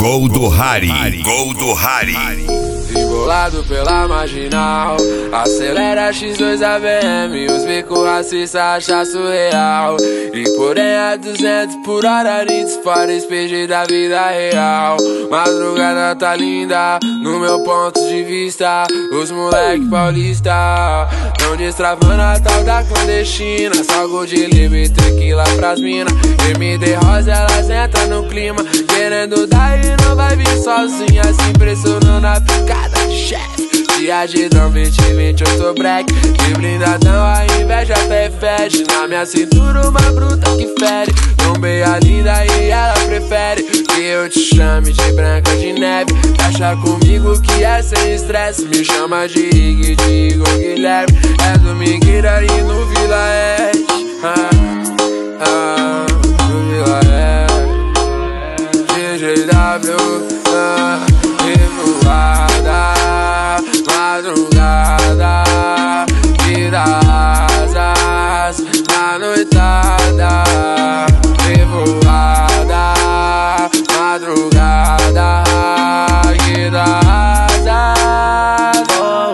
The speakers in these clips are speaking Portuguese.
Gol do Harry, gol do Harry. Embolado pela marginal, acelera X2 AVM, os becos racistas acham surreal. E porém a 200 por hora nem dispara SPG da vida real. Madrugada tá linda, no meu ponto de vista, os moleque paulista tão destravando a tal da clandestina. Só gol de lime, tequila pras mina. MD Rosa, elas entram no clima, querendo dar e não vai vir sozinha, se impressionando a picada de chefe. De agidão 2020 eu tô break, de blindadão a inveja até fede. Na minha cintura uma bruta que fere, trombei a linda e ela prefere que eu te chame de Branca de Neve. Taxa comigo que é sem estresse, me chama de Ig, de Igor Guilherme. É do Migueira e no Vila Edge, no Vila Edge. GGW, revoada, madrugada, que dá asas na noitada. Revoada, madrugada, que dá asas.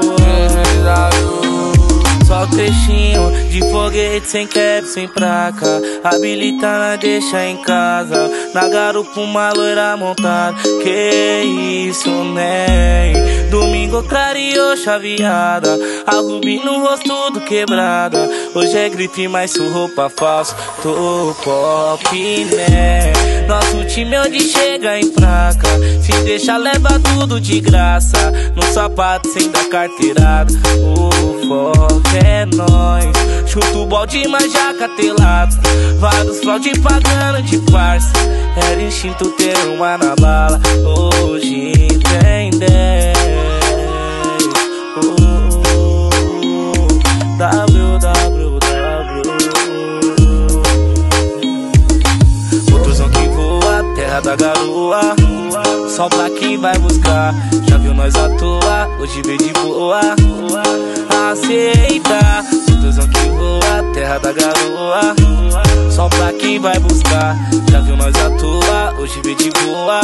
Só trechinho de foguete sem cap, sem placa, habilitando deixa em casa. Na garupa uma loira montada, que isso nem. Domingo clareou chaveada, a rubi no rosto do quebrada. Hoje é grife, mas sou roupa falsa, tô pop, né? Nosso time onde chega em placa, se deixa leva tudo de graça. No sapato sem dar carteirada, o foco é nóis. Chuto o balde, mas já catelado, vários fraude pagando de farsa. Era instinto ter uma na bala, hoje tem 10. Motozão que voa, terra da garoa, só pra quem vai buscar. Já viu nós à toa, hoje veio de boa, aceita. Motozão que voa, terra da garoa, só pra quem vai buscar. Já viu nós à toa, hoje veio de boa.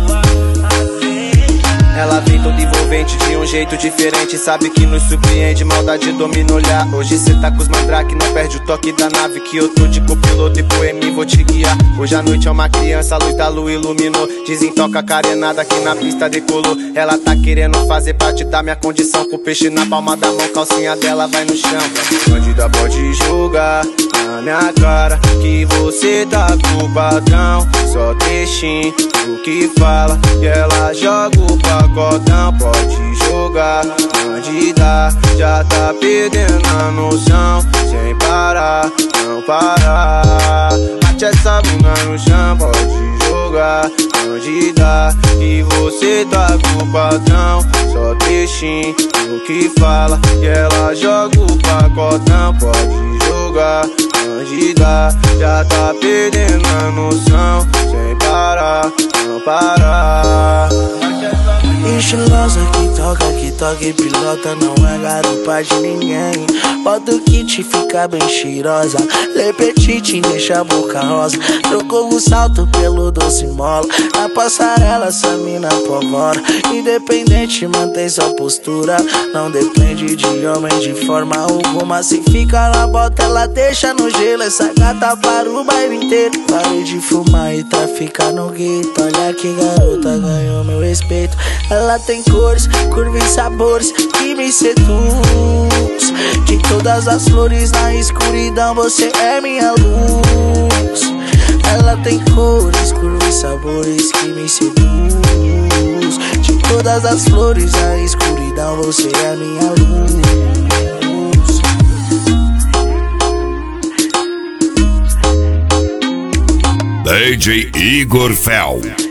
Ela vem toda envolvente de um jeito diferente, sabe que nos surpreende, maldade domina o olhar. Hoje cê tá com os mandrake, não perde o toque da nave, que eu tô de copiloto e poema vou te guiar. Hoje a noite é uma criança, a luz da lua iluminou. Dizem toca carenada que na pista decolou. Ela tá querendo fazer parte da minha condição, com o peixe na palma da mão, calcinha dela vai no chão. Bandida pode jogar na minha cara que você tá com o patrão, só trechinho o que fala e ela joga o pacotão. Pode jogar, bandida, já tá perdendo a noção. Sem parar, não parar, bate essa bunda no chão. Pode jogar, bandida, e você tá com o patrão, só trechinho o que fala e ela joga o pacotão. Pode jogar, bandida, já tá perdendo a noção. Sem parar, não parar. Estilosa que toca e pilota, não é garupa de ninguém. Bota o kit, fica bem cheirosa, Le Petit deixa a boca rosa. Trocou o salto pelo doce mola, na passarela essa mina pavora. Independente, mantém sua postura, não depende de homem de forma alguma. Se fica na bota, ela deixa no gelo. Essa gata para o bairro inteiro. Parei de fumar e traficar no gueto. Olha que garota, ganhou meu respeito. Ela tem cores, curvas e sabores que me seduz. De todas as flores na escuridão, você é minha luz. Ela tem cores, curvas e sabores que me seduz. De todas as flores na escuridão, você é minha luz. DJ Igor Fel.